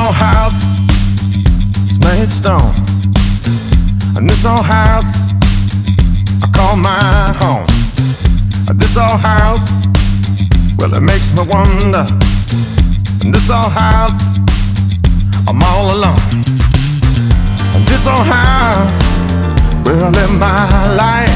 old house is made stone, and this old house I call my home. This old house, well, it makes me wonder. In this old house, I'm all alone. In this old house, where I live my life.